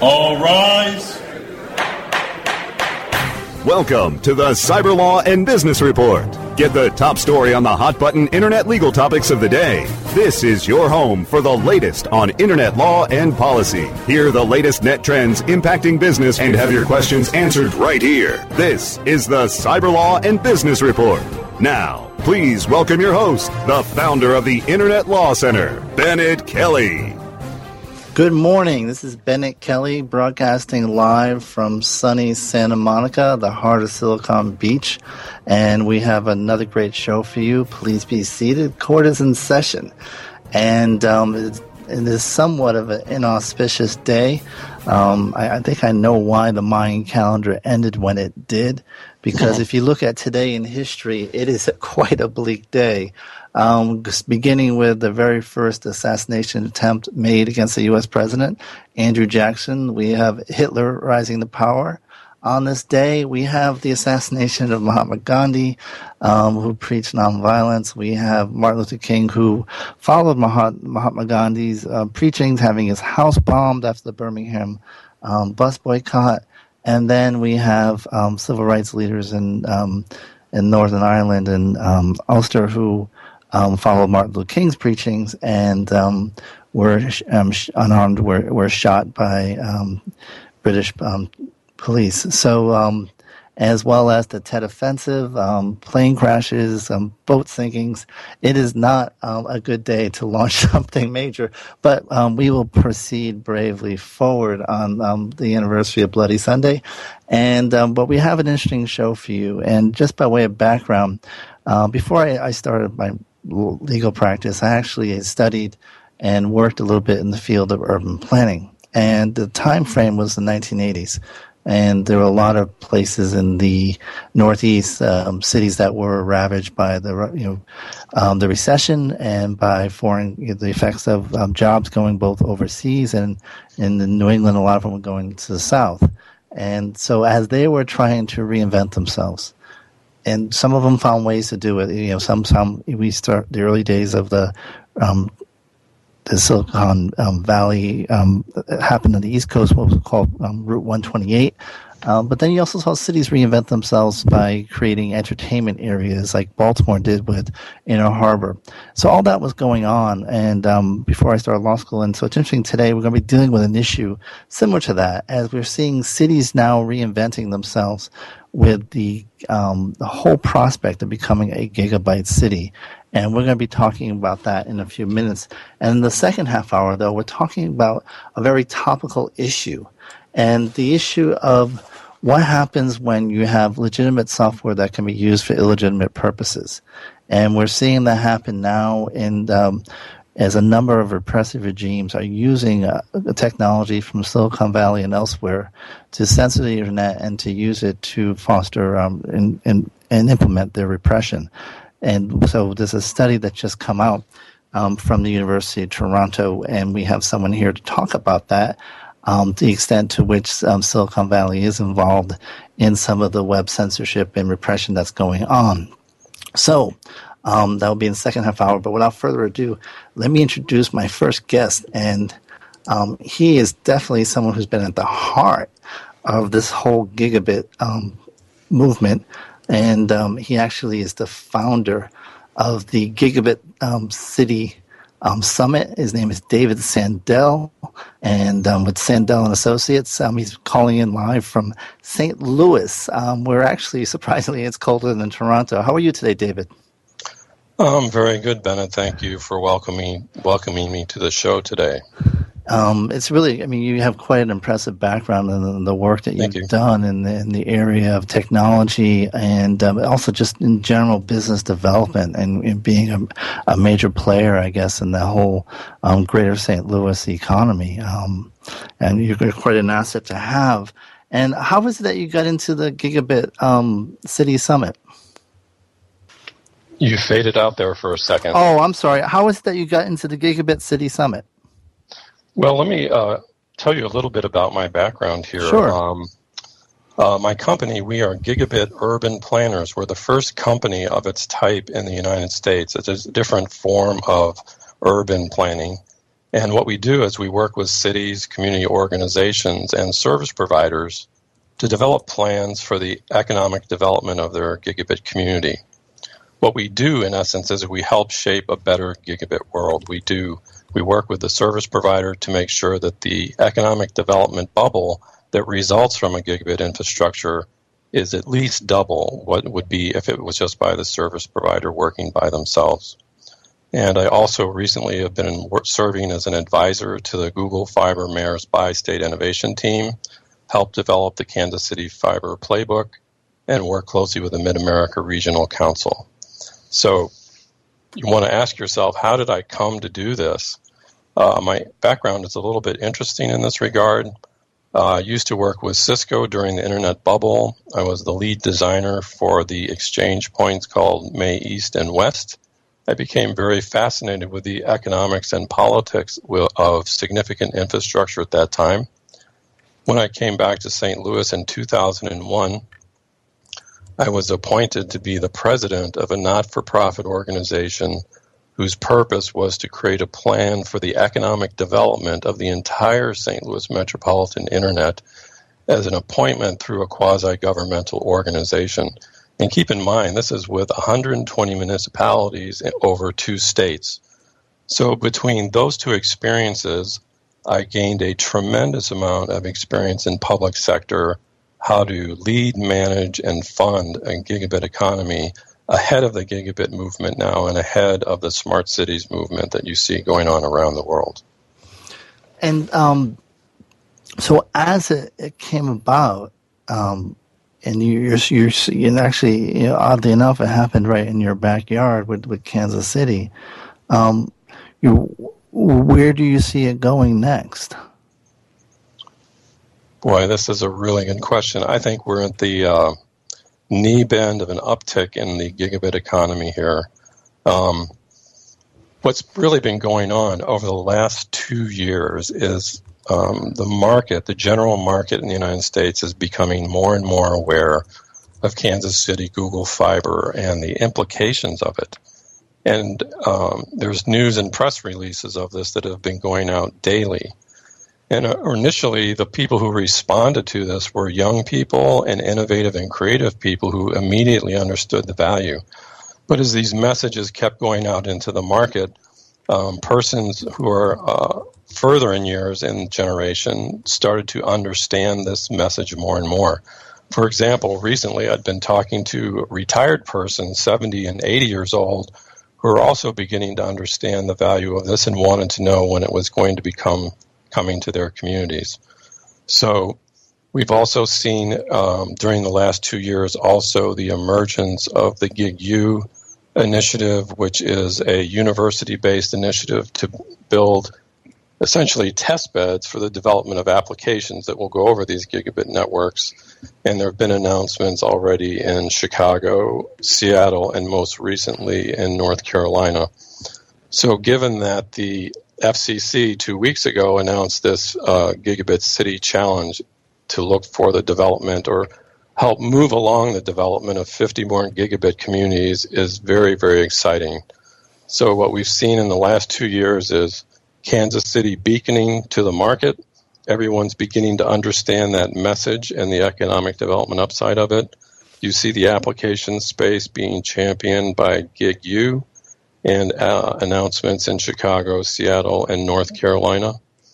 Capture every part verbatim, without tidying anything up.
All rise. Welcome to the Cyber Law and Business Report. Get the top story on the hot button internet legal topics of the day. This is your home for the latest on internet law and policy. Hear the latest net trends impacting business and have your questions answered right here. This is the Cyber Law and Business Report. Now, please welcome your host, the founder of the Internet Law Center, Bennett Kelly. Good morning. This is Bennett Kelly broadcasting live from sunny Santa Monica, the heart of Silicon Beach. And we have another great show for you. Please be seated. Court is in session. And um, it is somewhat of an inauspicious day. Um, I, I think I know why the Mayan calendar ended when it did. Because if you look at today in history, it is a quite a bleak day. Um, beginning with the very first assassination attempt made against the U S president, Andrew Jackson. We have Hitler rising to power. On this day, we have the assassination of Mahatma Gandhi, um, who preached nonviolence. We have Martin Luther King, who followed Mahatma Gandhi's uh, preachings, having his house bombed after the Birmingham um, bus boycott. And then we have um, civil rights leaders in um, in Northern Ireland and um, Ulster who um, followed Martin Luther King's preachings and um, were um, unarmed, were were shot by um, British um, police. So, um, as well as the Tet Offensive, um, plane crashes, um, boat sinkings, it is not um, a good day to launch something major. But um, we will proceed bravely forward on um, the anniversary of Bloody Sunday. And um, but we have an interesting show for you. And just by way of background, uh, before I, I started my legal practice, I actually studied and worked a little bit in the field of urban planning. And the time frame was the nineteen eighties. And there were a lot of places in the Northeast, um, cities that were ravaged by the, you know, um, the recession and by foreign, you know, the effects of um, jobs going both overseas and in New England, a lot of them were going to the South. And so as they were trying to reinvent themselves, and some of them found ways to do it, you know, some, some, we start the early days of the, um, the Silicon um, Valley um, happened on the East Coast, what was called um, Route one twenty-eight. Um, but then you also saw cities reinvent themselves by creating entertainment areas like Baltimore did with Inner Harbor. So all that was going on. And um, before I started law school, and so it's interesting today, we're going to be dealing with an issue similar to that as we're seeing cities now reinventing themselves with the, um, the whole prospect of becoming a gigabyte city. And we're going to be talking about that in a few minutes. And in the second half hour, though, we're talking about a very topical issue. And the issue of what happens when you have legitimate software that can be used for illegitimate purposes. And we're seeing that happen now in, um, as a number of repressive regimes are using uh, technology from Silicon Valley and elsewhere to censor the internet and to use it to foster um, and, and, and implement their repression. And so there's a study that just come out um, from the University of Toronto, and we have someone here to talk about that, um, the extent to which um, Silicon Valley is involved in some of the web censorship and repression that's going on. So um, that will be in the second half hour. But without further ado, let me introduce my first guest. And um, he is definitely someone who's been at the heart of this whole gigabit um, movement. And um, he actually is the founder of the Gigabit um, City um, Summit. His name is David Sandell, and um, with Sandell and Associates, um, he's calling in live from Saint Louis, um, where actually, surprisingly, it's colder than Toronto. How are you today, David? I'm very good, Bennett. Thank you for welcoming welcoming me to the show today. Um, it's really, I mean, you have quite an impressive background in the, the work that you've you. done in the, in the area of technology and um, also just in general business development and, and being a, a major player, I guess, in the whole um, greater Saint Louis economy. Um, and you're quite an asset to have. And how was it that you got into the Gigabit um, City Summit? You faded out there for a second. Oh, I'm sorry. How was it that you got into the Gigabit City Summit? Well, let me uh, tell you a little bit about my background here. Sure. Um, uh, my company, we are Gigabit Urban Planners. We're the first company of its type in the United States. It's a different form of urban planning. And what we do is we work with cities, community organizations, and service providers to develop plans for the economic development of their gigabit community. What we do, in essence, is we help shape a better gigabit world. We do we work with the service provider to make sure that the economic development bubble that results from a gigabit infrastructure is at least double what it would be if it was just by the service provider working by themselves. And I also recently have been serving as an advisor to the Google Fiber Mayor's Bi-State Innovation Team, helped develop the Kansas City Fiber Playbook, and work closely with the Mid-America Regional Council. So you want to ask yourself, how did I come to do this? Uh, my background is a little bit interesting in this regard. Uh, I used to work with Cisco during the internet bubble. I was the lead designer for the exchange points called May East and West. I became very fascinated with the economics and politics of significant infrastructure at that time. When I came back to Saint Louis in two thousand one, I was appointed to be the president of a not-for-profit organization whose purpose was to create a plan for the economic development of the entire Saint Louis metropolitan internet as an appointment through a quasi-governmental organization. And keep in mind, this is with one hundred twenty municipalities over two states. So between those two experiences, I gained a tremendous amount of experience in public sector, how to lead, manage, and fund a gigabit economy ahead of the gigabit movement now and ahead of the smart cities movement that you see going on around the world. And um, so as it, it came about, um, and you, you're, you're, you're actually, you know, oddly enough, it happened right in your backyard with, with Kansas City. Um, you, where do you see it going next? Boy, this is a really good question. I think we're at the uh, knee bend of an uptick in the gigabit economy here. Um, what's really been going on over the last two years is um, the market, the general market in the United States is becoming more and more aware of Kansas City Google Fiber and the implications of it. And um, there's news and press releases of this that have been going out daily. And uh, initially, the people who responded to this were young people and innovative and creative people who immediately understood the value. But as these messages kept going out into the market, um, persons who are uh, further in years and generation started to understand this message more and more. For example, recently I'd been talking to retired persons, seventy and eighty years old, who are also beginning to understand the value of this and wanted to know when it was going to become coming to their communities. So we've also seen um, during the last two years also the emergence of the GigU initiative, which is a university-based initiative to build essentially test beds for the development of applications that will go over these gigabit networks. And there have been announcements already in Chicago, Seattle, and most recently in North Carolina. So given that the F C C two weeks ago announced this uh, Gigabit City Challenge to look for the development or help move along the development of fifty more gigabit communities is very, very exciting. So what we've seen in the last two years is Kansas City beaconing to the market. Everyone's beginning to understand that message and the economic development upside of it. You see the application space being championed by GigU and uh, announcements in Chicago, Seattle, and North Carolina.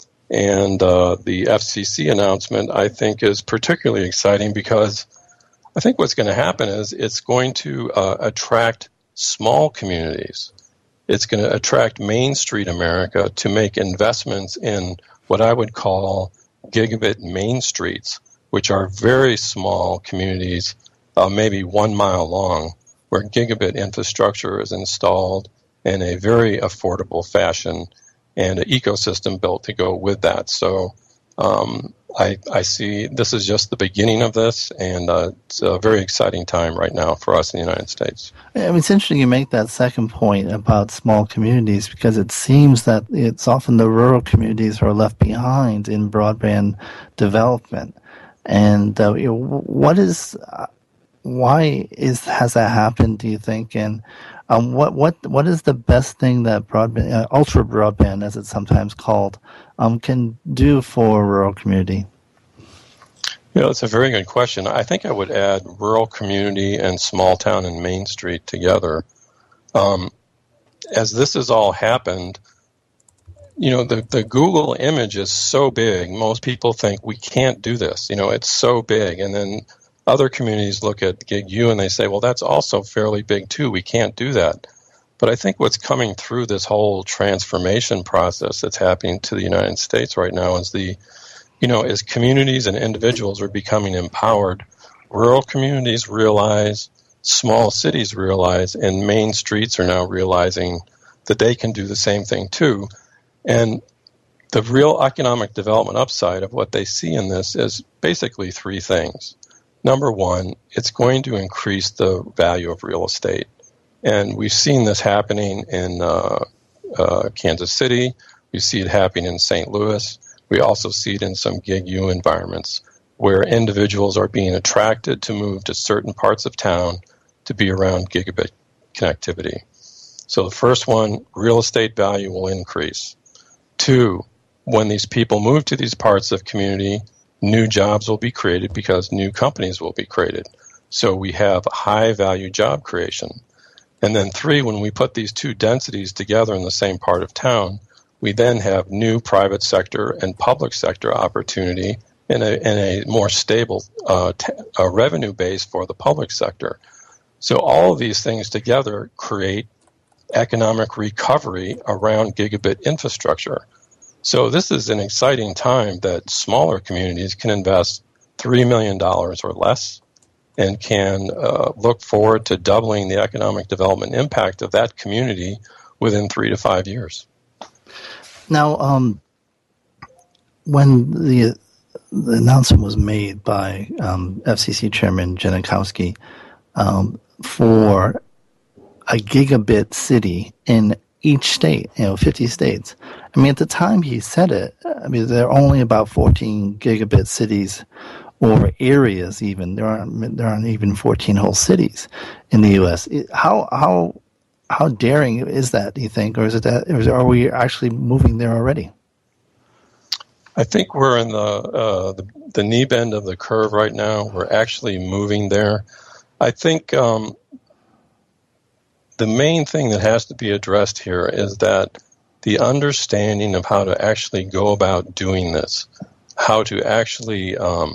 And uh, the F C C announcement, I think, is particularly exciting because I think what's going to happen is it's going to uh, attract small communities. It's going to attract Main Street America to make investments in what I would call gigabit main streets, which are very small communities, uh, maybe one mile long, where gigabit infrastructure is installed in a very affordable fashion and an ecosystem built to go with that. So um, I, I see this is just the beginning of this, and uh, it's a very exciting time right now for us in the United States. I mean, it's interesting you make that second point about small communities because it seems that it's often the rural communities who are left behind in broadband development. And uh, what is, uh, why is has that happened, do you think? And Um, what what what is the best thing that broadband, uh, ultra broadband, as it's sometimes called, um, can do for a rural community? You know, it's a very good question. I think I would add rural community and small town and Main Street together. Um, as this has all happened, you know, the, the Google image is so big, most people think we can't do this. You know, it's so big. And then other communities look at Gig U and they say, well, that's also fairly big too. We can't do that. But I think what's coming through this whole transformation process that's happening to the United States right now is the, you know, as communities and individuals are becoming empowered, rural communities realize, small cities realize, and main streets are now realizing that they can do the same thing too. And the real economic development upside of what they see in this is basically three things. Number one, it's going to increase the value of real estate. And we've seen this happening in uh, uh, Kansas City. We see it happening in Saint Louis. We also see it in some Gig U environments where individuals are being attracted to move to certain parts of town to be around gigabit connectivity. So the first one, real estate value will increase. Two, when these people move to these parts of community, new jobs will be created because new companies will be created. So we have high value job creation. And then three, when we put these two densities together in the same part of town, we then have new private sector and public sector opportunity and a, and a more stable uh, t- uh, revenue base for the public sector. So all of these things together create economic recovery around gigabit infrastructure. So this is an exciting time that smaller communities can invest three million dollars or less and can uh, look forward to doubling the economic development impact of that community within three to five years. Now, um, when the, the announcement was made by um, F C C Chairman Janikowski um, for a gigabit city in each state, you know, fifty states. I mean, at the time he said it, I mean, there are only about fourteen gigabit cities or areas even. There aren't, there aren't even fourteen whole cities in the U S. How, how, how daring is that, do you think? Or is it that, or is, are we actually moving there already? I think we're in the, uh, the, the knee bend of the curve right now. We're actually moving there. I think, um, the main thing that has to be addressed here is that the understanding of how to actually go about doing this, how to actually um,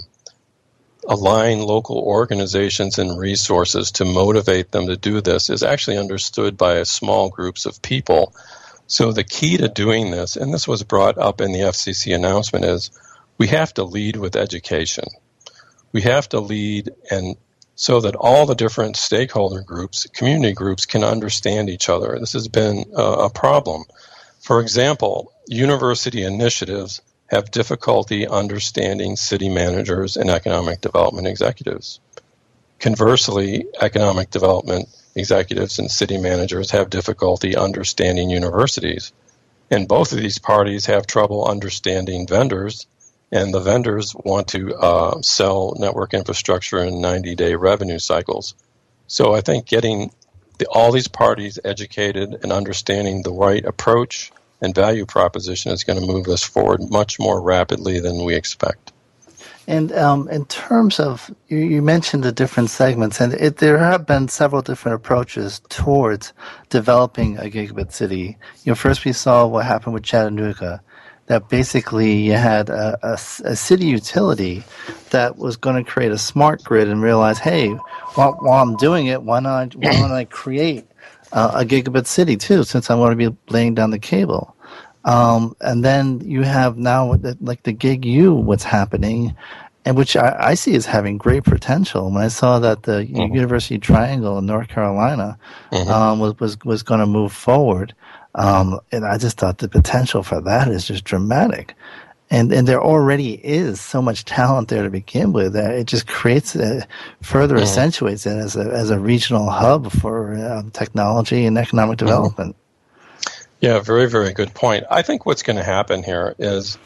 align local organizations and resources to motivate them to do this is actually understood by small groups of people. So the key to doing this, and this was brought up in the F C C announcement, is we have to lead with education. We have to lead and so that all the different stakeholder groups, community groups, can understand each other. This has been uh, a problem. For example, university initiatives have difficulty understanding city managers and economic development executives. Conversely, economic development executives and city managers have difficulty understanding universities. And both of these parties have trouble understanding vendors, and the vendors want to uh, sell network infrastructure in ninety-day revenue cycles. So I think getting the, all these parties educated and understanding the right approach and value proposition is going to move us forward much more rapidly than we expect. And um, in terms of, you, you mentioned the different segments, and it, there have been several different approaches towards developing a gigabit city. You know, first we saw what happened with Chattanooga, that basically you had a, a, a city utility that was going to create a smart grid and realize, hey, while, while I'm doing it, why not, why don't I create uh, a gigabit city too, since I'm going to be laying down the cable. Um, and then you have now the, like the Gig U, what's happening, and which I, I see as having great potential. When I saw that the mm-hmm. University Triangle in North Carolina mm-hmm. um, was was, was going to move forward, um, and I just thought the potential for that is just dramatic. And and there already is so much talent there to begin with that it just creates a, further mm-hmm. accentuates it as a as a regional hub for um, technology and economic development. Mm-hmm. Yeah, very, very good point. I think what's going to happen here is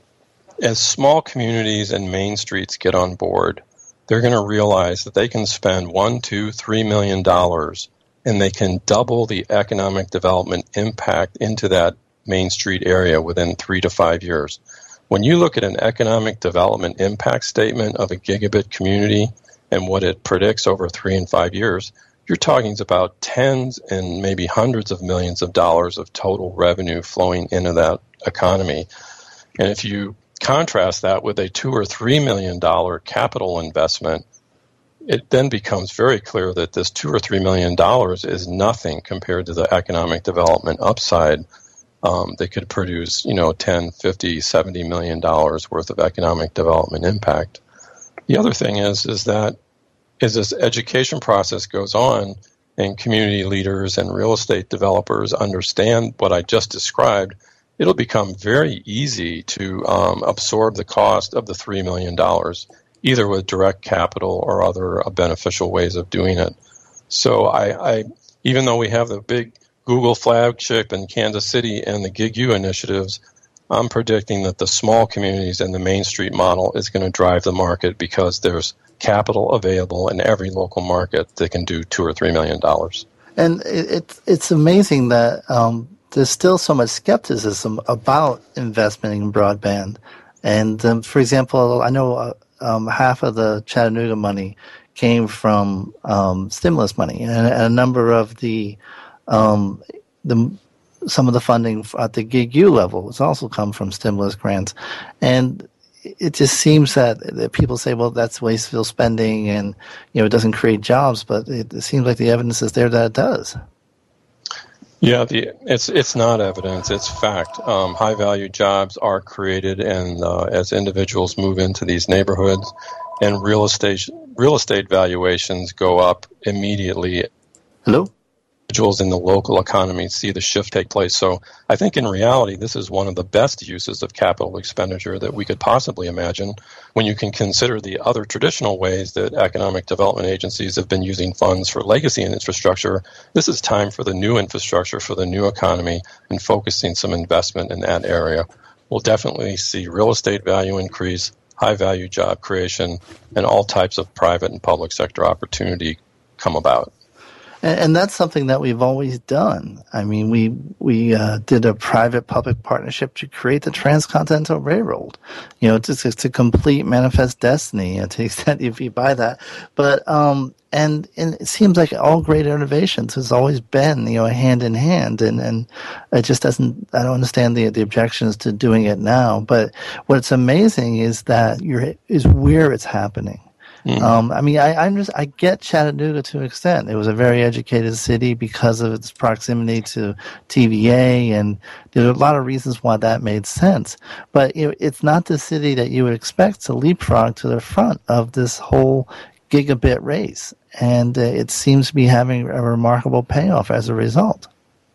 as small communities and main streets get on board, they're going to realize that they can spend one, two, three million dollars and they can double the economic development impact into that Main Street area within three to five years. When you look at an economic development impact statement of a gigabit community and what it predicts over three and five years, you're talking about tens and maybe hundreds of millions of dollars of total revenue flowing into that economy. And if you contrast that with a two or three million dollar capital investment, it then becomes very clear that this two or three million dollars is nothing compared to the economic development upside um, that could produce, you know, ten, fifty, seventy million dollars worth of economic development impact. The other thing is, is that as this education process goes on and community leaders and real estate developers understand what I just described, it'll become very easy to um, absorb the cost of the three million dollars, either with direct capital or other uh, beneficial ways of doing it. So I, I, even though we have the big Google flagship in Kansas City and the Gig U initiatives, I'm predicting that the small communities and the Main Street model is going to drive the market because there's capital available in every local market that can do two or three million dollars. And it, it's it's amazing that um, there's still so much skepticism about investment in broadband. And um, for example, I know uh, um, half of the Chattanooga money came from um, stimulus money, and a number of the um, the some of the funding at the Gig U level has also come from stimulus grants. And it just seems that, that people say, well, that's wasteful spending and, you know, it doesn't create jobs, but it, it seems like the evidence is there that it does. Yeah, the, it's it's not evidence, it's fact. Um, high-value jobs are created, and uh, as individuals move into these neighborhoods, and real estate real estate valuations go up immediately. Hello? Individuals in the local economy see the shift take place. So I think in reality, this is one of the best uses of capital expenditure that we could possibly imagine when you can consider the other traditional ways that economic development agencies have been using funds for legacy and infrastructure. This is time for the new infrastructure, for the new economy, and focusing some investment in that area. We'll definitely see real estate value increase, high-value job creation, and all types of private and public sector opportunity come about. And, and that's something that we've always done. I mean, we we uh, did a private-public partnership to create the Transcontinental Railroad, you know, to, to complete Manifest Destiny, to the extent if you buy that. But um, and, and it seems like all great innovations has always been, you know, hand in hand, and, and it just doesn't. I don't understand the the objections to doing it now. But what's amazing is that you're is where it's happening. Mm-hmm. Um, I mean, I, I'm just, I get Chattanooga to an extent. It was a very educated city because of its proximity to T V A, and there are a lot of reasons why that made sense. But you know, it's not the city that you would expect to leapfrog to the front of this whole gigabit race. And uh, it seems to be having a remarkable payoff as a result.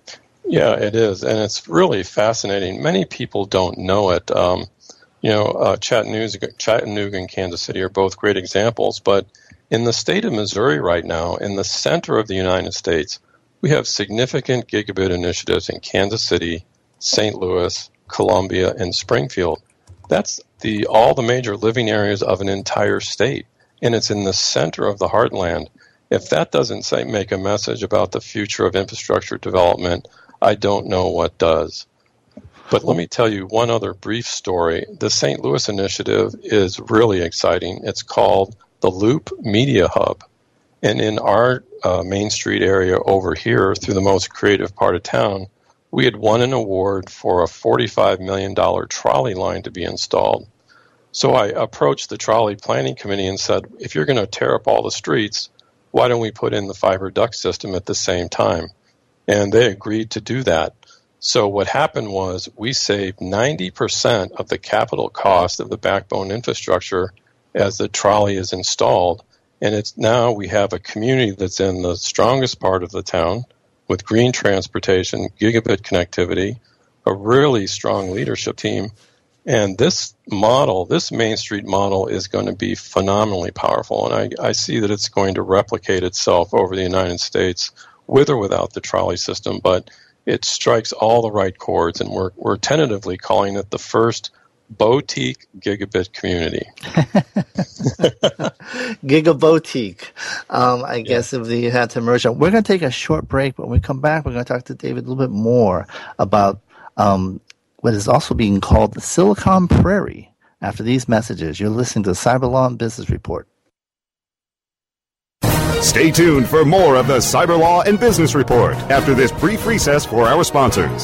Yeah, it is. And it's really fascinating. Many people don't know it. Um, You know, uh, Chattanooga, Chattanooga and Kansas City are both great examples, but in the state of Missouri right now, in the center of the United States, we have significant gigabit initiatives in Kansas City, Saint Louis, Columbia, and Springfield. That's the all the major living areas of an entire state, and it's in the center of the heartland. If that doesn't say, make a message about the future of infrastructure development, I don't know what does. But let me tell you one other brief story. The Saint Louis initiative is really exciting. It's called the Loop Media Hub. And in our uh, Main Street area over here, through the most creative part of town, we had won an award for a forty-five million dollars trolley line to be installed. So I approached the trolley planning committee and said, if you're going to tear up all the streets, why don't we put in the fiber duct system at the same time? And they agreed to do that. So what happened was we saved ninety percent of the capital cost of the backbone infrastructure as the trolley is installed. And it's now we have a community that's in the strongest part of the town with green transportation, gigabit connectivity, a really strong leadership team. And this model, this Main Street model, is going to be phenomenally powerful. And I, I see that it's going to replicate itself over the United States with or without the trolley system. But it strikes all the right chords, and we're we're tentatively calling it the first boutique gigabit community. Gigabotique, um, I yeah. guess, if you had to merge them. We're going to take a short break. When we come back, we're going to talk to David a little bit more about um, what is also being called the Silicon Prairie. After these messages, you're listening to Cyber Law and Business Report. Stay tuned for more of the Cyber Law and Business Report after this brief recess for our sponsors.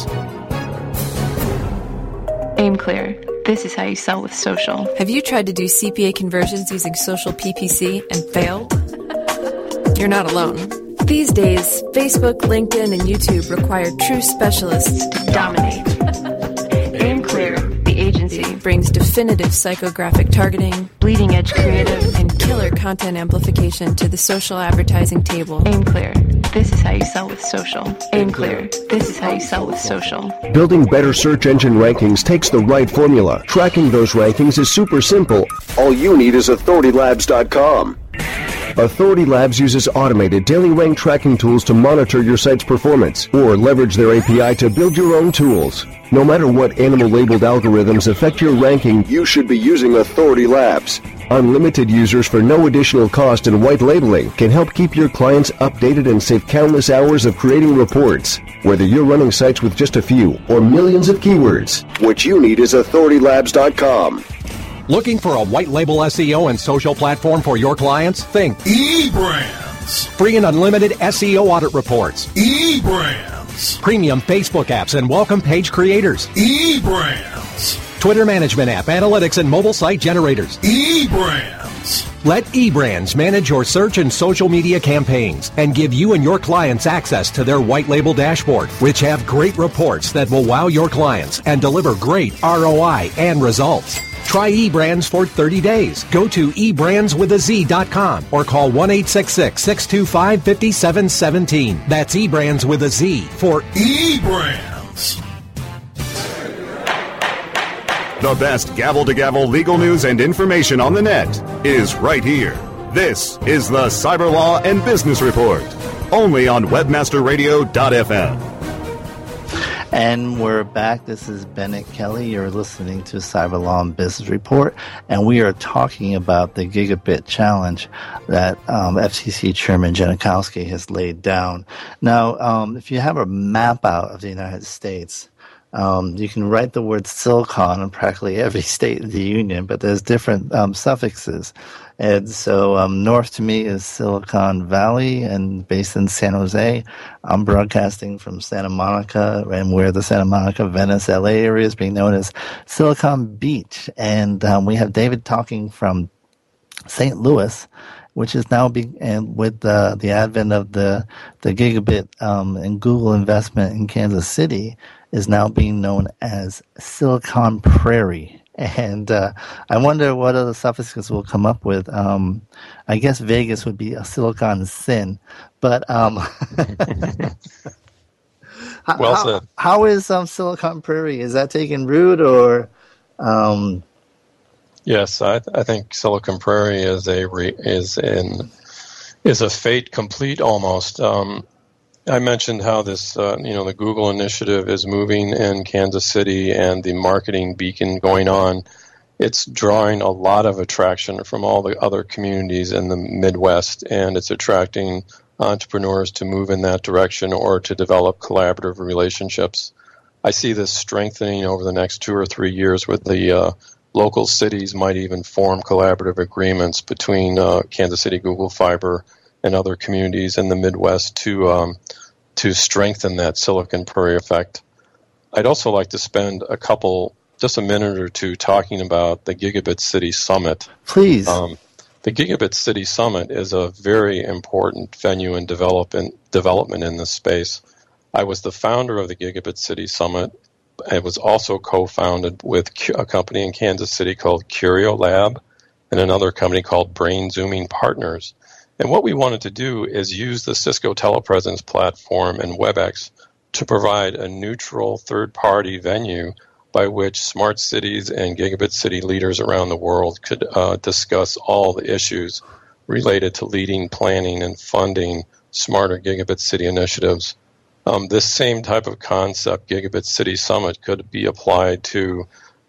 AimClear. This is how you sell with social. Have you tried to do C P A conversions using social P P C and failed? You're not alone. These days, Facebook, LinkedIn, and YouTube require true specialists to dominate. AimClear, the agency, brings definitive psychographic targeting, bleeding-edge creative, and killer content amplification to the social advertising table. AimClear. This is how you sell with social. AimClear. This is how you sell with social. Building better search engine rankings takes the right formula. Tracking those rankings is super simple. All you need is authority labs dot com. Authority Labs uses automated daily rank tracking tools to monitor your site's performance, or leverage their A P I to build your own tools. No matter what animal-labeled algorithms affect your ranking, you should be using Authority Labs. Unlimited users for no additional cost and white labeling can help keep your clients updated and save countless hours of creating reports. Whether you're running sites with just a few or millions of keywords, what you need is authority labs dot com. Looking for a white label S E O and social platform for your clients? Think eBrands. Free and unlimited S E O audit reports. eBrands. Premium Facebook apps and welcome page creators. eBrands. Twitter management app, analytics, and mobile site generators. eBrands. Let eBrands manage your search and social media campaigns and give you and your clients access to their white label dashboard, which have great reports that will wow your clients and deliver great R O I and results. Try eBrands for thirty days. Go to e brands with a z dot com or call one eight six six, six two five, five seven one seven. That's eBrands with a Z for eBrands. The best gavel-to-gavel legal news and information on the net is right here. This is the Cyber Law and Business Report, only on webmaster radio dot f m. And we're back. This is Bennett Kelly. You're listening to Cyber Law and Business Report, and we are talking about the Gigabit Challenge that um, F C C Chairman Janikowski has laid down. Now, um, if you have a map out of the United States, Um, you can write the word silicon in practically every state in the union, but there's different um, suffixes. And so um, north to me is Silicon Valley and based in San Jose. I'm broadcasting from Santa Monica, and where the Santa Monica, Venice, L A area is being known as Silicon Beach. And um, we have David talking from Saint Louis, which is now being, and with the, the advent of the, the gigabit um, and Google investment in Kansas City, is now being known as Silicon Prairie. And uh, I wonder what other suffixes we'll come up with. Um, I guess Vegas would be a Silicon Sin. But um, well how, said. How is um, Silicon Prairie? Is that taking root or... Um, Yes, I, I think Silicon Prairie is a re, is in is a fait complete almost. Um, I mentioned how this uh, you know the Google initiative is moving in Kansas City and the marketing beacon going on. It's drawing a lot of attraction from all the other communities in the Midwest, and it's attracting entrepreneurs to move in that direction or to develop collaborative relationships. I see this strengthening over the next two or three years with the uh, local cities might even form collaborative agreements between uh, Kansas City, Google Fiber, and other communities in the Midwest to um, to strengthen that Silicon Prairie effect. I'd also like to spend a couple, just a minute or two, talking about the Gigabit City Summit. Please. Um, the Gigabit City Summit is a very important venue and development development in this space. I was the founder of the Gigabit City Summit. It was also co-founded with a company in Kansas City called Curio Lab and another company called Brain Zooming Partners. And what we wanted to do is use the Cisco Telepresence platform and WebEx to provide a neutral third-party venue by which smart cities and Gigabit City leaders around the world could uh, discuss all the issues related to leading, planning, and funding smarter Gigabit City initiatives. Um, this same type of concept, Gigabit City Summit, could be applied to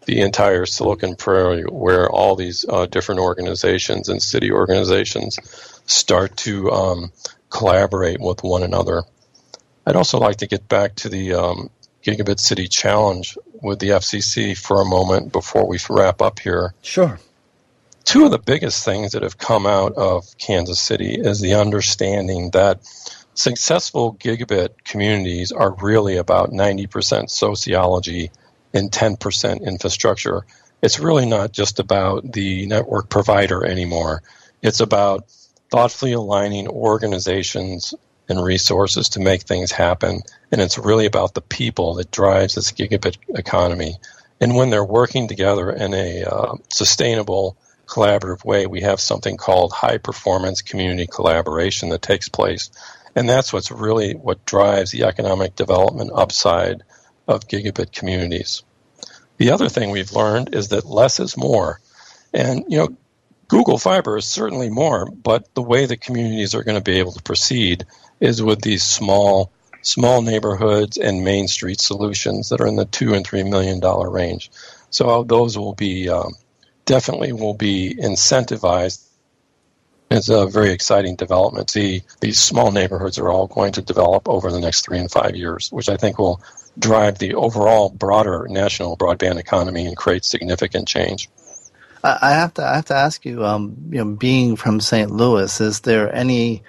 the entire Silicon Prairie, where all these uh, different organizations and city organizations start to um, collaborate with one another. I'd also like to get back to the um, Gigabit City Challenge with the F C C for a moment before we wrap up here. Sure. Two of the biggest things that have come out of Kansas City is the understanding that successful gigabit communities are really about ninety percent sociology and ten percent infrastructure. It's really not just about the network provider anymore. It's about thoughtfully aligning organizations and resources to make things happen. And it's really about the people that drives this gigabit economy. And when they're working together in a uh, sustainable, collaborative way, we have something called high-performance community collaboration that takes place. And that's what's really what drives the economic development upside of gigabit communities. The other thing we've learned is that less is more. And, you know, Google Fiber is certainly more, but the way the communities are going to be able to proceed is with these small, small neighborhoods and main street solutions that are in the two and three million dollar range. So those will be um, definitely will be incentivized. It's a very exciting development. See, these small neighborhoods are all going to develop over the next three and five years, which I think will drive the overall broader national broadband economy and create significant change. I have to I have to ask you, um, you know, being from Saint Louis, is there any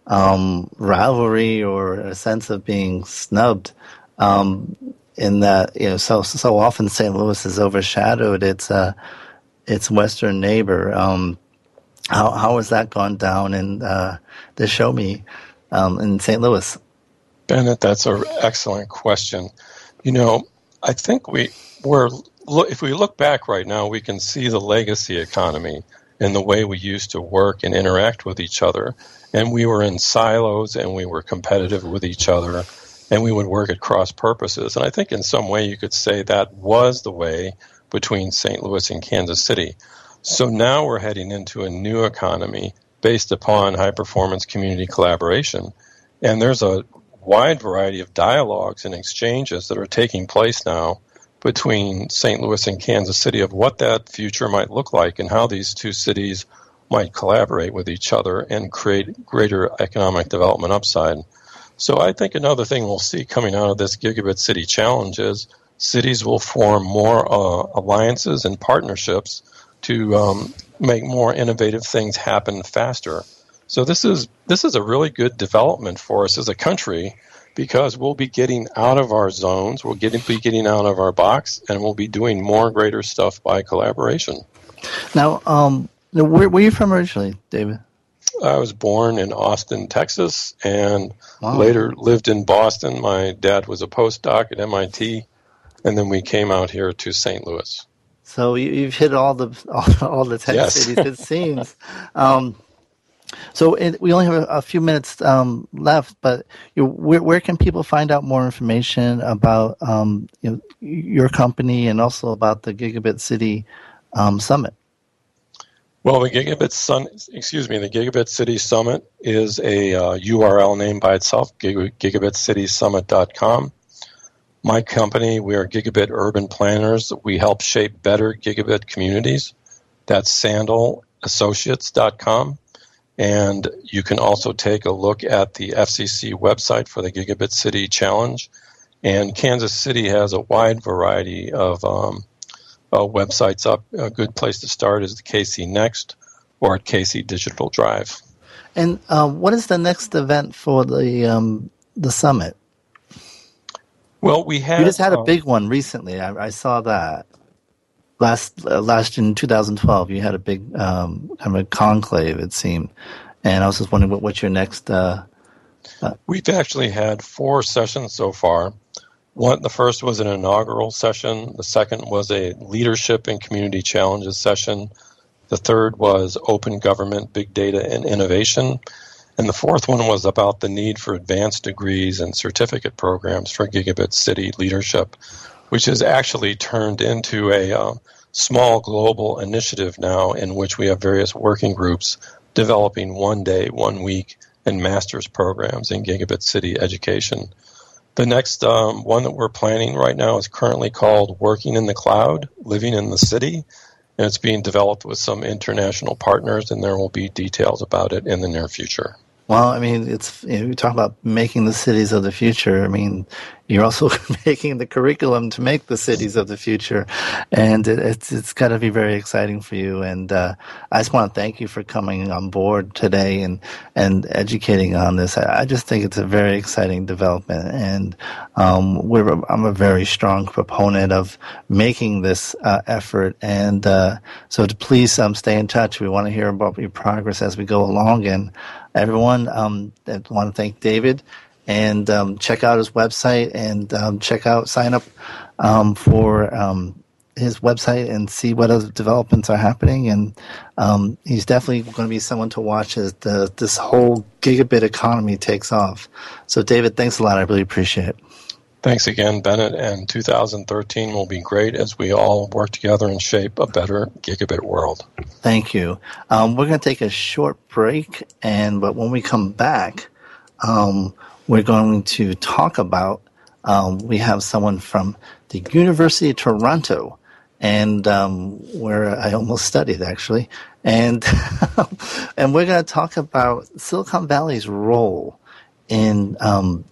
um, rivalry or a sense of being snubbed um, in that, you know, so so often Saint Louis is overshadowed its uh, its western neighbor. Um, how how has that gone down in uh, the Show Me um, in Saint Louis? Bennett, that's an excellent question. You know, I think we we're if we look back right now, we can see the legacy economy and the way we used to work and interact with each other. And we were in silos and we were competitive with each other and we would work at cross purposes. And I think in some way you could say that was the way between Saint Louis and Kansas City. So now we're heading into a new economy based upon high-performance community collaboration. And there's a wide variety of dialogues and exchanges that are taking place now between Saint Louis and Kansas City of what that future might look like and how these two cities might collaborate with each other and create greater economic development upside. So I think another thing we'll see coming out of this Gigabit City Challenge is cities will form more uh, alliances and partnerships to um, make more innovative things happen faster. So this is this is a really good development for us as a country, because we'll be getting out of our zones, we'll get, be getting out of our box, and we'll be doing more greater stuff by collaboration. Now, um, where, where are you from originally, David? I was born in Austin, Texas, and wow. later lived in Boston. My dad was a postdoc at M I T, and then we came out here to Saint Louis. So you, you've hit all the all, all the tech yes. cities, it seems. Um, So it, we only have a, a few minutes um, left, but you know, where, where can people find out more information about um, you know, your company and also about the Gigabit City um, Summit? Well, the Gigabit Sun, excuse me, the Gigabit City Summit is a uh, U R L name by itself, gig, gigabit city summit dot com. My company, we are Gigabit Urban Planners. We help shape better gigabit communities. That's sandal associates dot com. And you can also take a look at the F C C website for the Gigabit City Challenge. And Kansas City has a wide variety of um, uh, websites up. A good place to start is the K C Next or at K C Digital Drive. And uh, what is the next event for the um, the summit? Well, we had you just had a uh, big one recently. I, I saw that. Last uh, last in two thousand twelve, you had a big um, kind of a conclave, it seemed, and I was just wondering what, what's your next. Uh, uh, We've actually had four sessions so far. One, the first was an inaugural session. The second was a leadership and community challenges session. The third was open government, big data, and innovation. And the fourth one was about the need for advanced degrees and certificate programs for Gigabit City leadership, which has actually turned into a uh, small global initiative now in which we have various working groups developing one day, one week, and master's programs in Gigabit City education. The next um, one that we're planning right now is currently called Working in the Cloud, Living in the City, and it's being developed with some international partners, and there will be details about it in the near future. Well, I mean, it's you know, you talk about making the cities of the future. I mean, you're also making the curriculum to make the cities of the future, and it, it's it's got to be very exciting for you. And uh, I just want to thank you for coming on board today and and educating on this. I, I just think it's a very exciting development, and um, we're I'm a very strong proponent of making this uh, effort. And uh, so, to please um, stay in touch. We want to hear about your progress as we go along. And everyone, um, I want to thank David, and um, check out his website and um, check out, sign up um, for um, his website and see what other developments are happening. And um, he's definitely going to be someone to watch as the, this whole gigabit economy takes off. So, David, thanks a lot. I really appreciate it. Thanks again, Bennett, and two thousand thirteen will be great as we all work together and shape a better gigabit world. Thank you. Um, we're going to take a short break, and but when we come back, um, we're going to talk about, um, we have someone from the University of Toronto, and um, where I almost studied, actually, and and we're going to talk about Silicon Valley's role in um,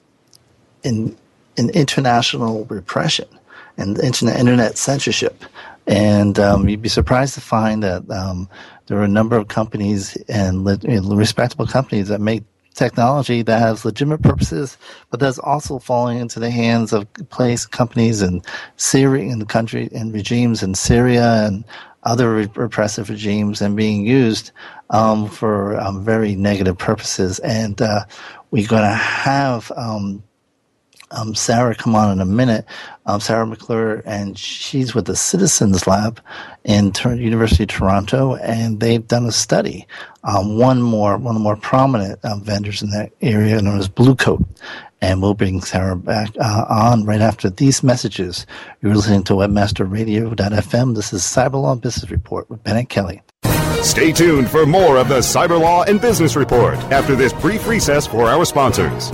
in in international repression and internet, internet censorship. And um, you'd be surprised to find that um, there are a number of companies and le- you know, respectable companies that make technology that has legitimate purposes, but that's also falling into the hands of place companies in Syria, in the country, and regimes in Syria and other re- repressive regimes, and being used um, for um, very negative purposes. And uh, we're going to have um, Um, Sarah come on in a minute, um, Sarah McClure, and she's with the Citizens Lab in Tur- University of Toronto, and they've done a study. Um, one more, one of the more prominent um, vendors in that area, known as Blue Coat, and we'll bring Sarah back uh, on right after these messages. You're listening to webmaster radio dot f m. This is Cyberlaw Business Report with Bennett Kelly. Stay tuned for more of the Cyberlaw and Business Report after this brief recess for our sponsors.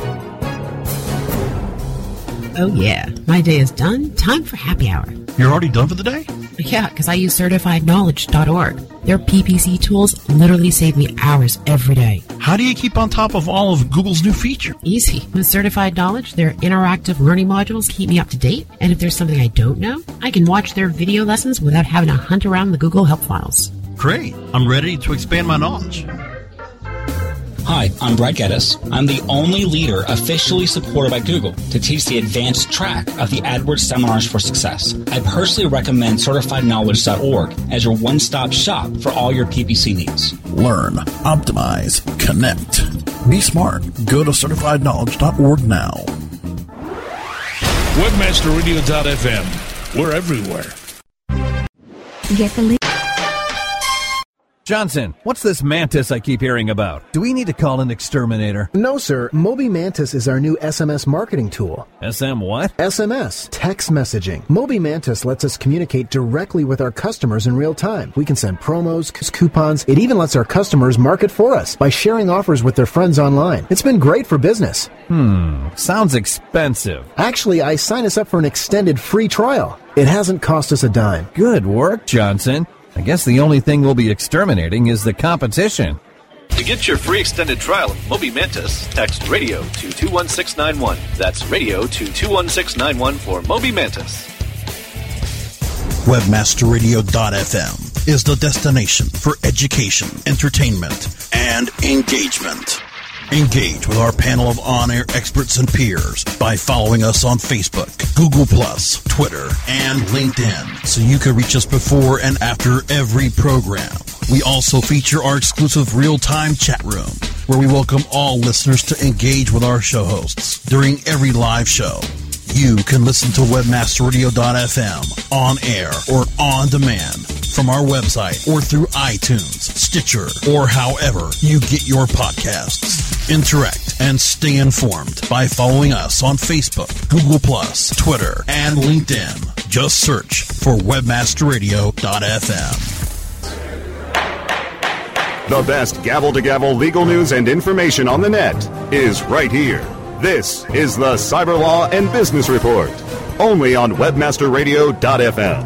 Oh, yeah. My day is done. Time for happy hour. You're already done for the day? Yeah, because I use certified knowledge dot org. Their P P C tools literally save me hours every day. How do you keep on top of all of Google's new features? Easy. With Certified Knowledge, their interactive learning modules keep me up to date. And if there's something I don't know, I can watch their video lessons without having to hunt around the Google Help files. Great. I'm ready to expand my knowledge. Hi, I'm Brett Geddes. I'm the only leader officially supported by Google to teach the advanced track of the AdWords Seminars for Success. I personally recommend certified knowledge dot org as your one-stop shop for all your P P C needs. Learn, optimize, connect. Be smart. Go to certified knowledge dot org now. webmaster radio dot f m. We're everywhere. Get the link. Johnson, what's this Mantis I keep hearing about? Do we need to call an exterminator? No, sir. Moby Mantis is our new S M S marketing tool. S M what? S M S, text messaging. Moby Mantis lets us communicate directly with our customers in real time. We can send promos, coupons. It even lets our customers market for us by sharing offers with their friends online. It's been great for business. Hmm, sounds expensive. Actually, I signed us up for an extended free trial. It hasn't cost us a dime. Good work, Johnson. I guess the only thing we'll be exterminating is the competition. To get your free extended trial of Moby Mantis, text radio to two one six nine one. That's radio to two one six nine one for Moby Mantis. webmaster radio dot f m is the destination for education, entertainment, and engagement. Engage with our panel of on-air experts and peers by following us on Facebook, Google Plus, Twitter, and LinkedIn, so you can reach us before and after every program. We also feature our exclusive real-time chat room, where we welcome all listeners to engage with our show hosts during every live show. You can listen to webmaster radio dot f m on air or on demand from our website or through iTunes, Stitcher, or however you get your podcasts. Interact and stay informed by following us on Facebook, Google Plus, Twitter, and LinkedIn. Just search for webmaster radio dot f m. The best gavel-to-gavel legal news and information on the net is right here. This is the Cyber Law and Business Report, only on webmaster radio dot f m.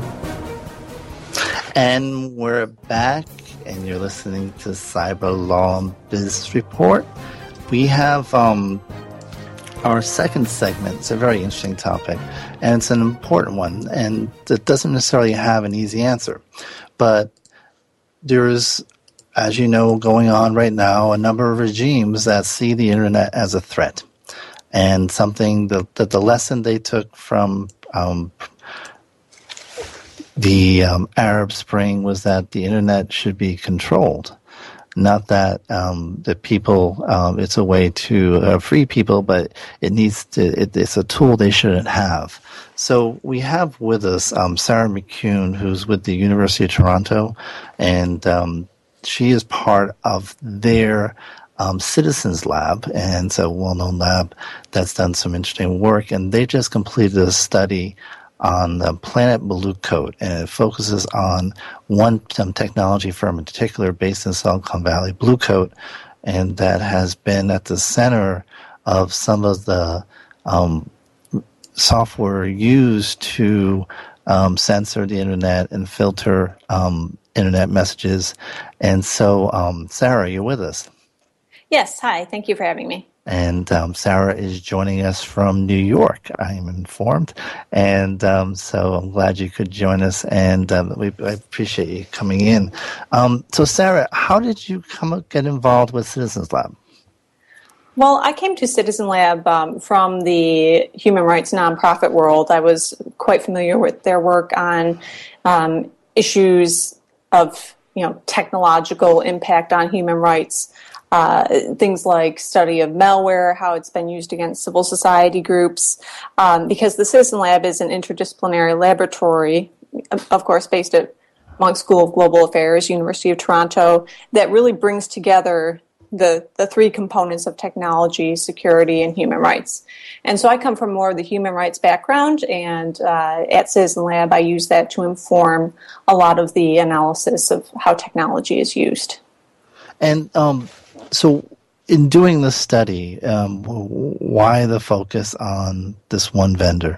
And we're back, and you're listening to Cyber Law and Business Report. We have um, our second segment. It's a very interesting topic, and it's an important one, and it doesn't necessarily have an easy answer. But there's, as you know, going on right now, a number of regimes that see the internet as a threat. And something that, that the lesson they took from um, the um, Arab Spring was that the internet should be controlled. Not that um, the people, um, it's a way to uh, free people, but it needs to, it, it's a tool they shouldn't have. So we have with us um, Sarah McCune, who's with the University of Toronto, and um, she is part of their Um, Citizens Lab, and it's a well-known lab that's done some interesting work, and they just completed a study on the Planet Blue Coat, and it focuses on one um, technology firm in particular based in Silicon Valley, Blue Coat, and that has been at the center of some of the um, software used to um, censor the internet and filter um, internet messages. And so, um, Sarah, you're with us. Yes, hi. Thank you for having me. And um, Sarah is joining us from New York, I am informed. And um, so I'm glad you could join us, and um, we I appreciate you coming in. Um, so, Sarah, how did you come up, get involved with Citizens Lab? Well, I came to Citizen Lab um, from the human rights nonprofit world. I was quite familiar with their work on um, issues of, you know, technological impact on human rights. Uh, things like study of malware, how it's been used against civil society groups, um, because the Citizen Lab is an interdisciplinary laboratory, of course, based at Munk School of Global Affairs, University of Toronto, that really brings together the, the three components of technology, security, and human rights. And so I come from more of the human rights background, and uh, at Citizen Lab, I use that to inform a lot of the analysis of how technology is used. And um, so in doing this study, um, why the focus on this one vendor?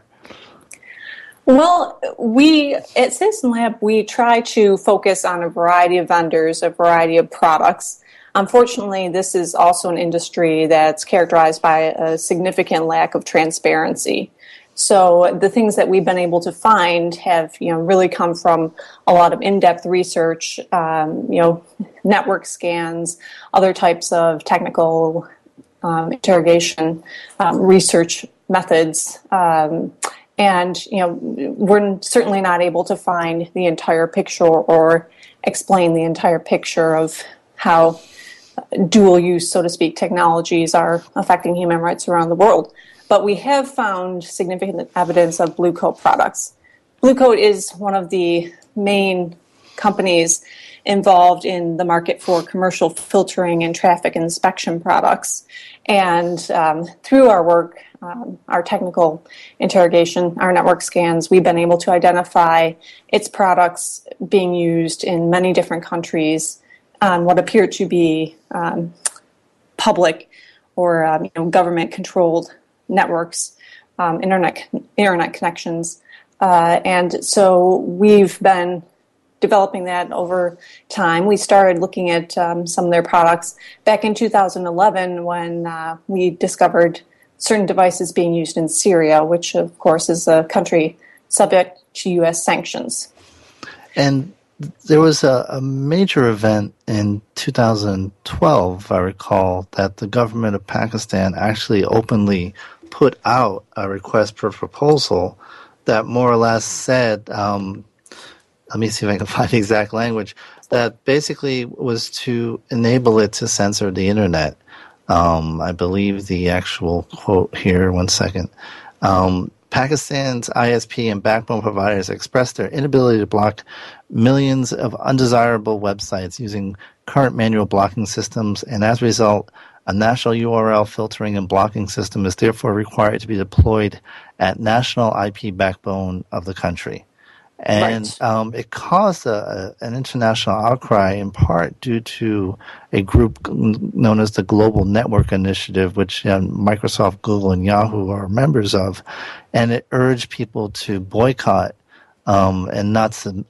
Well, we at Citizen Lab, we try to focus on a variety of vendors, a variety of products. Unfortunately, this is also an industry that's characterized by a significant lack of transparency. So the things that we've been able to find have, you know, really come from a lot of in-depth research, um, you know, network scans, other types of technical um, interrogation, um, research methods, um, and, you know, we're certainly not able to find the entire picture or explain the entire picture of how dual-use, so to speak, technologies are affecting human rights around the world. But we have found significant evidence of Blue Coat products. Blue Coat is one of the main companies involved in the market for commercial filtering and traffic inspection products. And um, through our work, um, our technical interrogation, our network scans, we've been able to identify its products being used in many different countries on what appear to be um, public or um, you know, government-controlled networks, um, internet internet connections. Uh, and so we've been developing that over time. We started looking at um, some of their products back in two thousand eleven when uh, we discovered certain devices being used in Syria, which of course is a country subject to U S sanctions. And there was a, a major event in two thousand twelve, I recall, that the government of Pakistan actually openly put out a request for proposal that more or less said, um, let me see if I can find the exact language, that basically was to enable it to censor the internet. Um, I believe the actual quote here, one second. Um, Pakistan's I S P and backbone providers expressed their inability to block millions of undesirable websites using current manual blocking systems, and as a result, a national U R L filtering and blocking system is therefore required to be deployed at national I P backbone of the country. And right. um, it caused a, a, an international outcry in part due to a group known as the Global Network Initiative, which um, Microsoft, Google, and Yahoo are members of. And it urged people to boycott um, and not sub-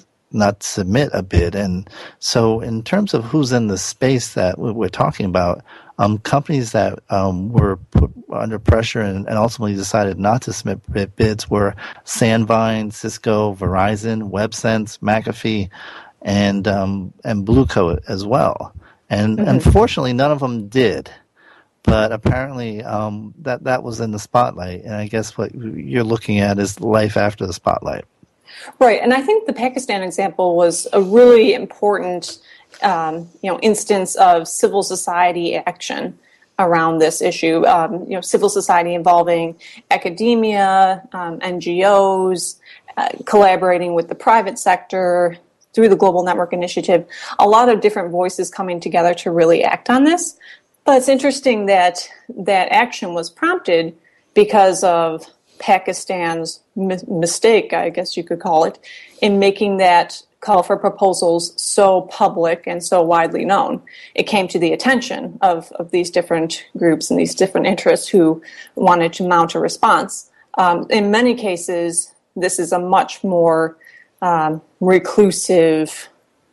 not submit a bid. And so in terms of who's in the space that we're talking about, um, companies that um, were put under pressure and, and ultimately decided not to submit bids were Sandvine, Cisco, Verizon, WebSense, McAfee, and um, and Blue Coat as well. And mm-hmm. unfortunately, none of them did. But apparently um, that, that was in the spotlight. And I guess what you're looking at is life after the spotlight. Right, and I think the Pakistan example was a really important, um, you know, instance of civil society action around this issue. Um, you know, civil society involving academia, um, N G Os, uh, collaborating with the private sector through the Global Network Initiative. A lot of different voices coming together to really act on this. But it's interesting that that action was prompted because of Pakistan's mi- mistake, I guess you could call it, in making that call for proposals so public and so widely known. It came to the attention of, of these different groups and these different interests who wanted to mount a response. Um, in many cases, this is a much more um, reclusive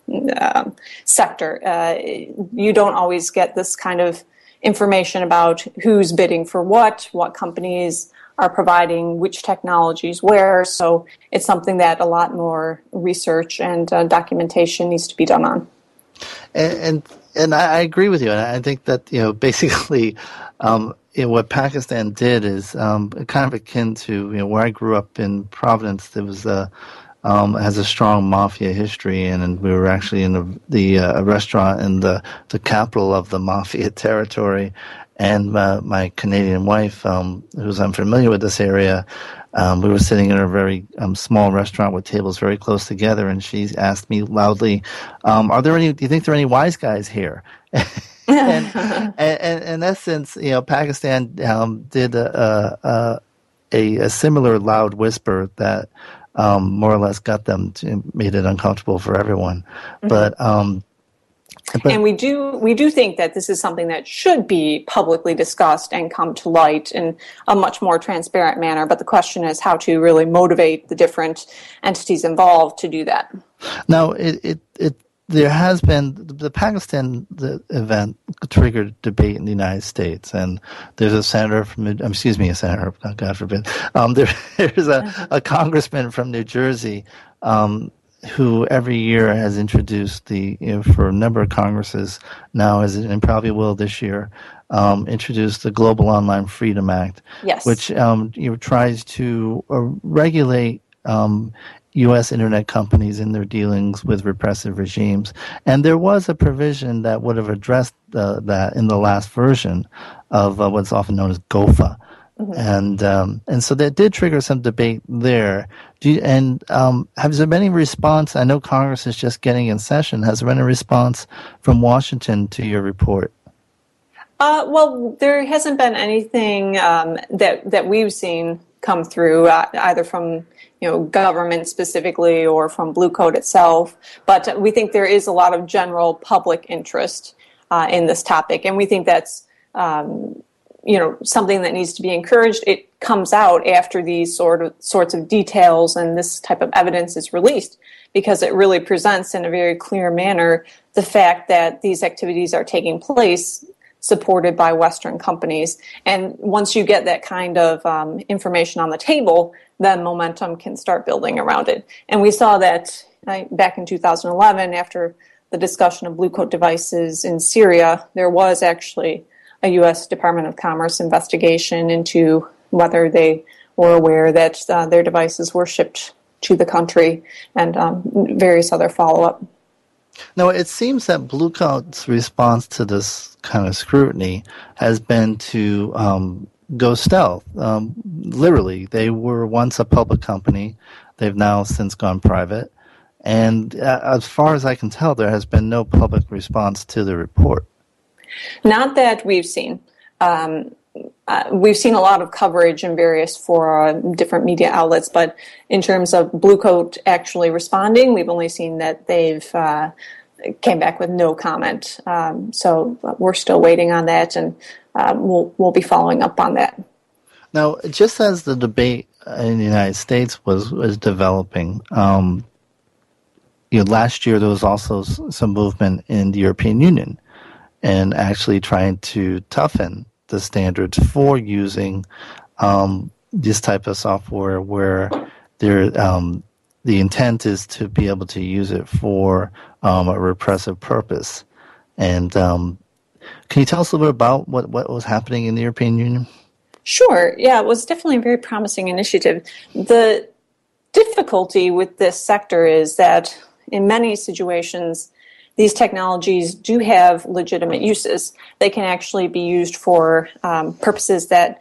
uh, sector. Uh, you don't always get this kind of information about who's bidding for what, what companies are providing which technologies where. So it's something that a lot more research and uh, documentation needs to be done on. And and, and I agree with you. And I think that, you know, basically um, you know, what Pakistan did is um, kind of akin to, you know, where I grew up in Providence. There was a Um, has a strong mafia history, and, and we were actually in the, the uh, restaurant in the, the capital of the mafia territory. And uh, my Canadian wife, um, who's unfamiliar with this area, um, we were sitting in a very um, small restaurant with tables very close together, and she asked me loudly, um, "Are there any? Do you think there are any wise guys here?" and, and, and in essence, you know, Pakistan um, did a, a, a, a similar loud whisper that. Um, more or less got them to, made it uncomfortable for everyone. Mm-hmm. But, um, but and we do we do think that this is something that should be publicly discussed and come to light in a much more transparent manner. But the question is how to really motivate the different entities involved to do that. Now, it it, it there has been the Pakistan the event triggered debate in the United States, and there's a senator from excuse me a senator God forbid um, there, there's a, a congressman from New Jersey um, who every year has introduced the you know, for a number of Congresses now as and probably will this year um, introduce the Global Online Freedom Act, yes. which um, you know, tries to uh, regulate. Um, U S internet companies in their dealings with repressive regimes. And there was a provision that would have addressed uh, that in the last version of uh, what's often known as GOFA. Mm-hmm. And um, and so that did trigger some debate there. Do you, and um, has there been any response? I know Congress is just getting in session. Has there been a response from Washington to your report? Uh, well, there hasn't been anything um, that that we've seen come through, uh, either from you know government specifically or from Blue Coat itself. But we think there is a lot of general public interest uh, in this topic, and we think that's um, you know something that needs to be encouraged. It comes out after these sort of sorts of details and this type of evidence is released, because it really presents in a very clear manner the fact that these activities are taking place supported by Western companies. And once you get that kind of um, information on the table, then momentum can start building around it. And we saw that uh, back in two thousand eleven, after the discussion of Blue Coat devices in Syria, there was actually a U S Department of Commerce investigation into whether they were aware that uh, their devices were shipped to the country, and um, various other follow-up. Now, it seems that Blue Coat's response to this kind of scrutiny has been to um, go stealth. Um, literally, they were once a public company. They've now since gone private. And uh, as far as I can tell, there has been no public response to the report. Not that we've seen. Um, uh, we've seen a lot of coverage in various for uh, different media outlets, but in terms of Blue Coat actually responding, we've only seen that they've uh, came back with no comment. Um, so we're still waiting on that, and uh, we'll we'll be following up on that. Now, just as the debate in the United States was was developing, um, you know, last year there was also some movement in the European Union, and actually trying to toughen the standards for using um, this type of software, where there um, the intent is to be able to use it for um, a repressive purpose. And um, can you tell us a little bit about what, what was happening in the European Union? Sure. Yeah, it was definitely a very promising initiative. The difficulty with this sector is that in many situations, these technologies do have legitimate uses. They can actually be used for um, purposes that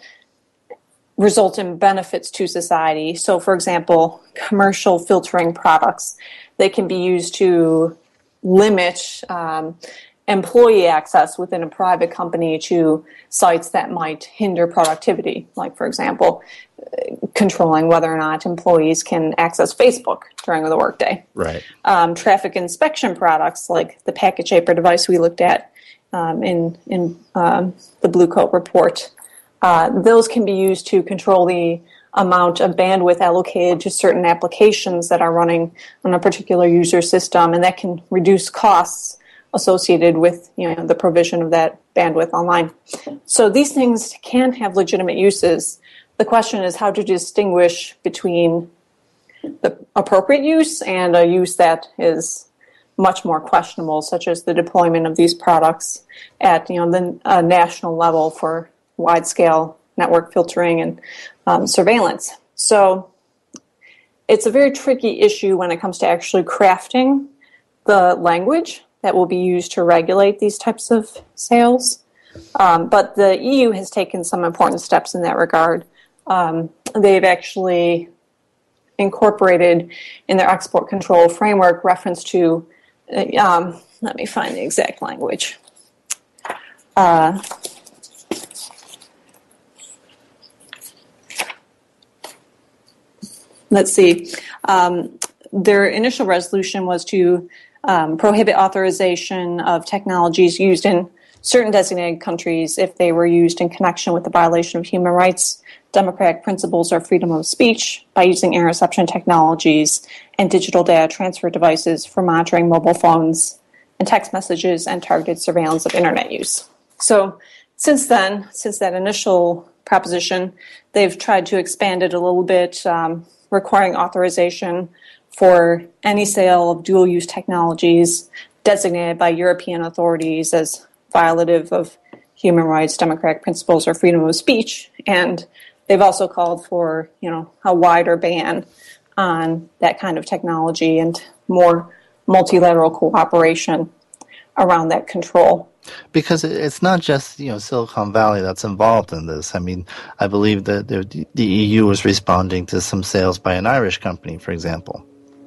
result in benefits to society. So, for example, commercial filtering products, they can be used to limit um, employee access within a private company to sites that might hinder productivity, like, for example, controlling whether or not employees can access Facebook during the workday. Right. Um, traffic inspection products, like the packet shaper device we looked at um, in in um, the Blue Coat report, uh, those can be used to control the amount of bandwidth allocated to certain applications that are running on a particular user system, and that can reduce costs associated with, you know, the provision of that bandwidth online. So these things can have legitimate uses. The question is how to distinguish between the appropriate use and a use that is much more questionable, such as the deployment of these products at, you know, the uh, national level for wide-scale network filtering and um, surveillance. So it's a very tricky issue when it comes to actually crafting the language that will be used to regulate these types of sales. Um, but the E U has taken some important steps in that regard. Um, they've actually incorporated in their export control framework reference to, uh, um, let me find the exact language. Uh, let's see. Um, their initial resolution was to um, prohibit authorization of technologies used in certain designated countries if they were used in connection with the violation of human rights, democratic principles, or freedom of speech by using interception technologies and digital data transfer devices for monitoring mobile phones and text messages and targeted surveillance of internet use. So since then, since that initial proposition, they've tried to expand it a little bit, um, requiring authorization for any sale of dual-use technologies designated by European authorities as violative of human rights, democratic principles, or freedom of speech. And they've also called for, you know, a wider ban on that kind of technology and more multilateral cooperation around that control. Because it's not just, you know, Silicon Valley that's involved in this. I mean, I believe that the, the E U was responding to some sales by an Irish company, for example.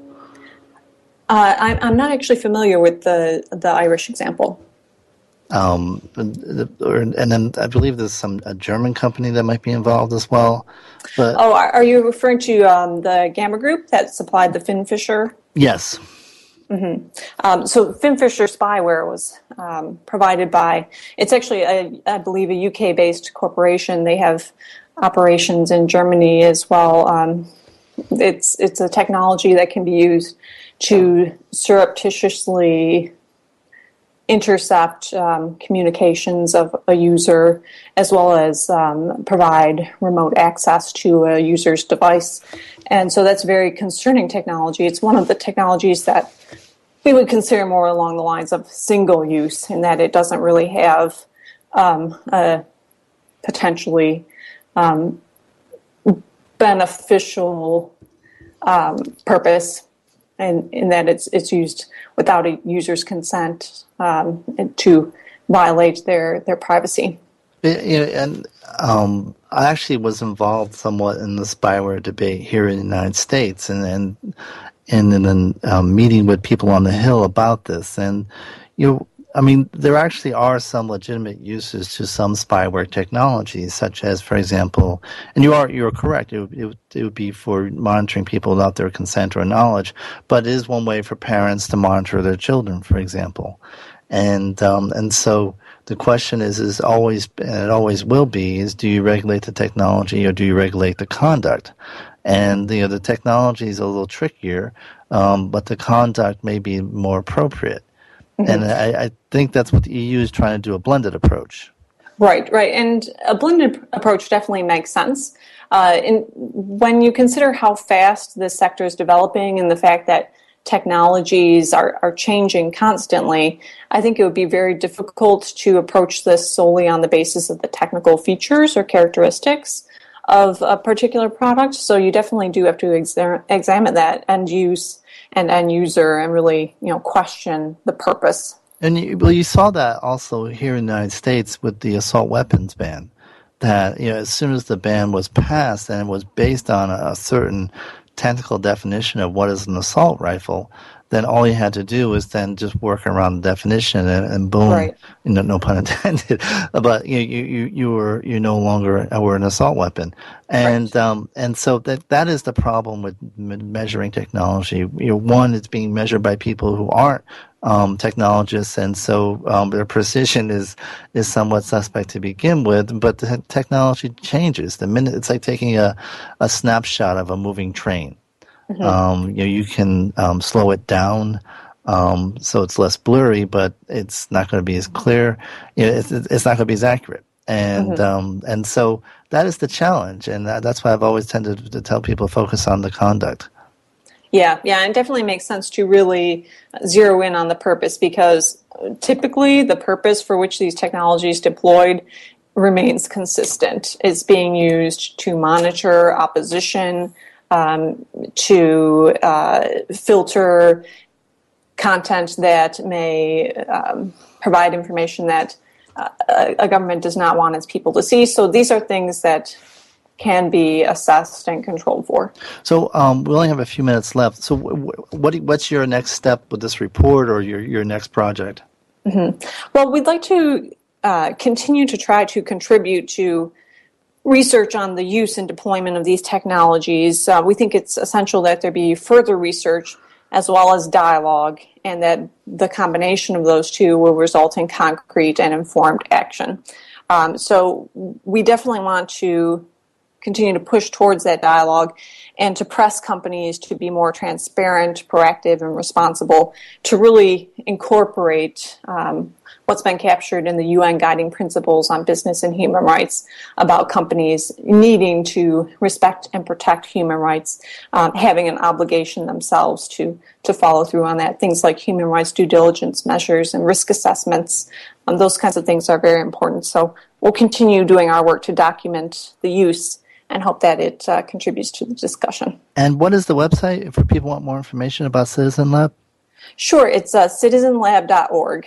Uh, I'm, I'm not actually familiar with the the Irish example. Um, and, and then I believe there's some a German company that might be involved as well. But oh, are, are you referring to um, the Gamma Group that supplied the FinFisher? Yes. Mm-hmm. Um, so FinFisher spyware was um, provided by, it's actually, a, I believe, a U K-based corporation. They have operations in Germany as well. Um, it's it's a technology that can be used to surreptitiously intercept um, communications of a user, as well as um, provide remote access to a user's device. And so that's very concerning technology. It's one of the technologies that we would consider more along the lines of single use, in that it doesn't really have um, a potentially um, beneficial um, purpose, and in that it's it's used without a user's consent um, to violate their, their privacy. Yeah, and um, I actually was involved somewhat in the spyware debate here in the United States, and and, and in a um, meeting with people on the Hill about this. And you know, I mean, there actually are some legitimate uses to some spyware technologies, such as, for example, and you are you're correct. It would, it would, it would be for monitoring people without their consent or knowledge, but it is one way for parents to monitor their children, for example, and um, and so the question is is always and it always will be is do you regulate the technology or do you regulate the conduct? And you know the technology is a little trickier, um, but the conduct may be more appropriate. Mm-hmm. And I, I think that's what the E U is trying to do, a blended approach. Right, right. And a blended approach definitely makes sense. Uh, in, when you consider how fast this sector is developing and the fact that technologies are, are changing constantly, I think it would be very difficult to approach this solely on the basis of the technical features or characteristics of a particular product. So you definitely do have to exa- examine that end use and end user and really, you know, question the purpose. And you, well, you saw that also here in the United States with the assault weapons ban. That, you know, as soon as the ban was passed and it was based on a, a certain technical definition of what is an assault rifle, then all you had to do was then just work around the definition and, and boom, right. you know, no pun intended, but you you you, you were you no longer were an assault weapon, and right. um and so that that is the problem with measuring technology. You know, one, it's being measured by people who aren't um, technologists, and so um, their precision is is somewhat suspect to begin with. But the technology changes the minute. It's like taking a a snapshot of a moving train. Mm-hmm. Um, you know, you can um, slow it down um, so it's less blurry, but it's not going to be as clear. You know, it's, it's not going to be as accurate, and mm-hmm. um, and so that is the challenge, and that, that's why I've always tended to tell people focus on the conduct. Yeah, yeah, and it definitely makes sense to really zero in on the purpose, because typically the purpose for which these technologies deployed remains consistent. It's being used to monitor opposition, Um, to uh, filter content that may um, provide information that uh, a government does not want its people to see. So these are things that can be assessed and controlled for. So um, we only have a few minutes left. So w- what what's your next step with this report or your, your next project? Mm-hmm. Well, we'd like to uh, continue to try to contribute to research on the use and deployment of these technologies. Uh, we think it's essential that there be further research as well as dialogue, and that the combination of those two will result in concrete and informed action. Um, so we definitely want to continue to push towards that dialogue and to press companies to be more transparent, proactive, and responsible, to really incorporate um, what's been captured in the U N Guiding Principles on Business and Human Rights about companies needing to respect and protect human rights, um, having an obligation themselves to, to follow through on that. Things like human rights due diligence measures and risk assessments, um, those kinds of things are very important. So we'll continue doing our work to document the use and hope that it uh, contributes to the discussion. And what is the website if people want more information about Citizen Lab? Sure, it's uh, citizen lab dot org.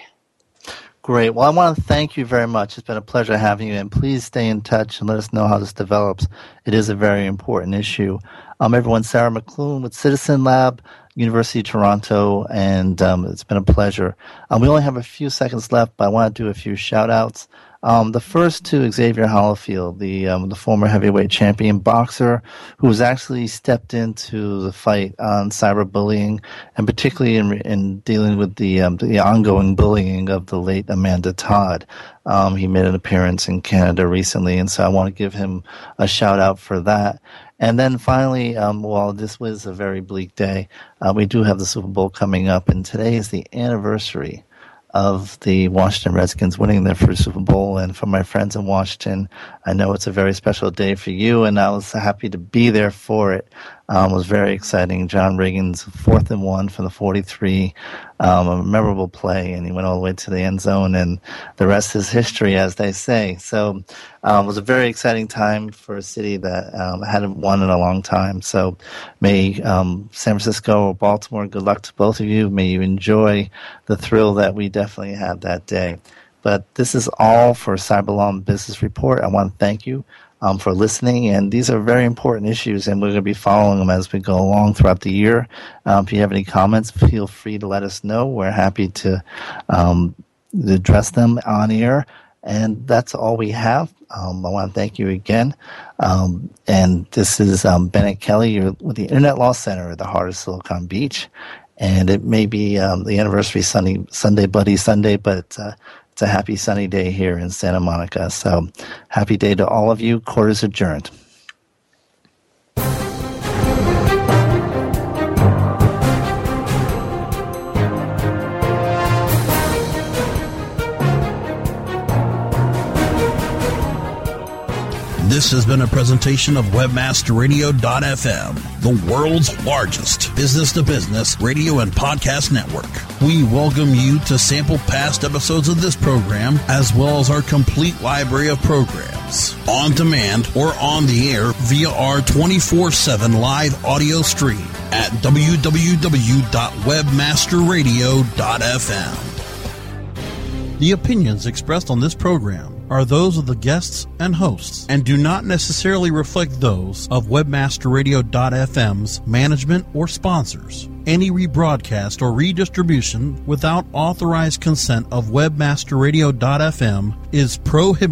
Great. Well, I want to thank you very much. It's been a pleasure having you, and please stay in touch and let us know how this develops. It is a very important issue. Um, everyone, Sarah McClune with Citizen Lab, University of Toronto, and um, it's been a pleasure. Um, we only have a few seconds left, but I want to do a few shout-outs. Um, the first to Xavier Holyfield, the um, the former heavyweight champion boxer, who has actually stepped into the fight on cyberbullying, and particularly in, in dealing with the um, the ongoing bullying of the late Amanda Todd. Um, he made an appearance in Canada recently, and so I want to give him a shout out for that. And then finally, um, while this was a very bleak day, uh, we do have the Super Bowl coming up, and today is the anniversary of the Washington Redskins winning their first Super Bowl. And for my friends in Washington, I know it's a very special day for you, and I was happy to be there for it. Um, it was very exciting. John Riggins, fourth and one from the forty-three, um, a memorable play, and he went all the way to the end zone, and the rest is history, as they say. So um, it was a very exciting time for a city that um, hadn't won in a long time. So may um, San Francisco or Baltimore, good luck to both of you. May you enjoy the thrill that we definitely had that day. But this is all for Cyberlaw Business Report. I want to thank you um, for listening, and these are very important issues, and we're going to be following them as we go along throughout the year. Um, if you have any comments, feel free to let us know. We're happy to um, address them on air. And that's all we have. Um, I want to thank you again. Um, and this is um, Bennett Kelly. You're with the Internet Law Center at the heart of Silicon Beach. And it may be um, the anniversary Sunday, Sunday Bloody Sunday, but uh, it's a happy sunny day here in Santa Monica. So happy day to all of you. Court is adjourned. This has been a presentation of webmaster radio dot f m, the world's largest business-to-business radio and podcast network. We welcome you to sample past episodes of this program, as well as our complete library of programs, on demand or on the air via our twenty-four seven live audio stream at w w w dot webmaster radio dot f m. The opinions expressed on this program are those of the guests and hosts and do not necessarily reflect those of webmaster radio dot f m's management or sponsors. Any rebroadcast or redistribution without authorized consent of webmaster radio dot f m is prohibited.